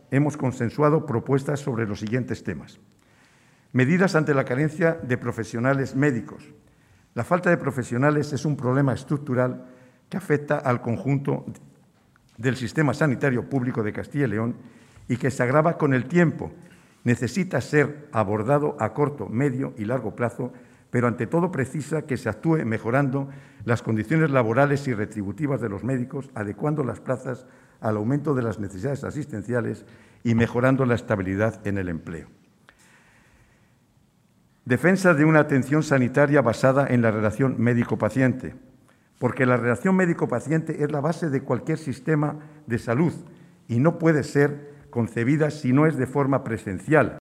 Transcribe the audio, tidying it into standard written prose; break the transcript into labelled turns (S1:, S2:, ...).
S1: hemos consensuado propuestas sobre los siguientes temas. Medidas ante la carencia de profesionales médicos. La falta de profesionales es un problema estructural que afecta al conjunto del sistema sanitario público de Castilla y León y que se agrava con el tiempo. Necesita ser abordado a corto, medio y largo plazo, pero ante todo precisa que se actúe mejorando las condiciones laborales y retributivas de los médicos, adecuando las plazas al aumento de las necesidades asistenciales y mejorando la estabilidad en el empleo. Defensa de una atención sanitaria basada en la relación médico-paciente, porque la relación médico-paciente es la base de cualquier sistema de salud y no puede ser concebida si no es de forma presencial.